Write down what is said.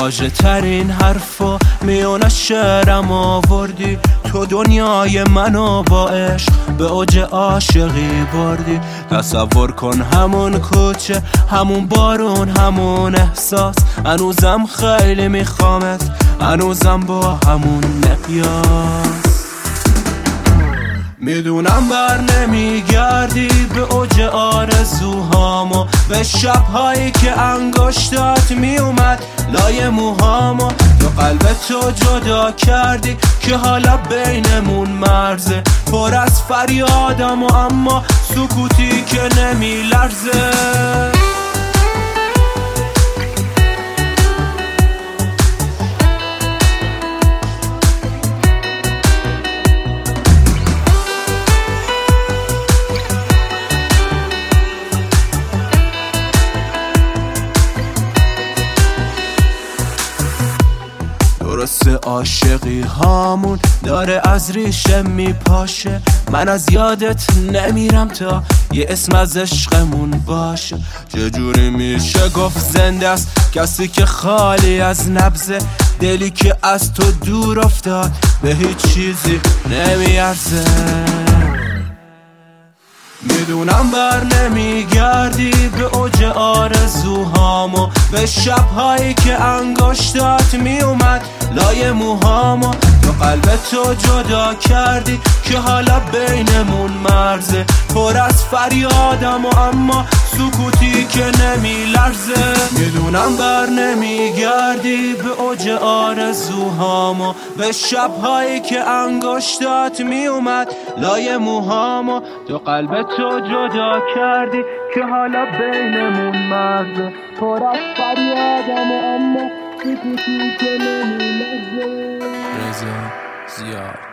واژه ترین حرفا میون شعرم آوردی. تو دنیای منو با عشق به اوج عاشقی بردی. تصور کن همون کوچه، همون بارون، همون احساس، هنوزم خیلی میخوامت، هنوزم با همون مقیاس. میدونم بر نمیگردی به اوج آرزوهامو، به شبهایی که انگشتات میومد لای موهامو. تو قلب تو جدا کردی که حالا بینمون مرزه، پر از فریادم اما سکوتی که نمیلرزه. درسته عاشقی هامون داره از ریشه میپاشه، من از یادت نمیرم تا یه اسم از عشقمون باشه. چجوری میشه گفت زنده است کسی که خالی از نبضه، دلی که از تو دور افتاد به هیچ چیزی نمیارزه. میدونم بر نمیگردی به اوج آرزوهامو، به شبهایی که انگشتات میومد لای موهامو. تو قلب تو جدا کردی که حالا بینمون مرزه، پر از فریادم اما سکوتی که نمیلرزه. میدونم بر نمیگردی به اوج آرزوهامو، به شبهایی که انگشتات میومد لای موهامو. تو قلب تو جدا کردی که حالا بینمون مرزه، پر از فریادم اما سکوتی که نمیلرزه. رضا زیاد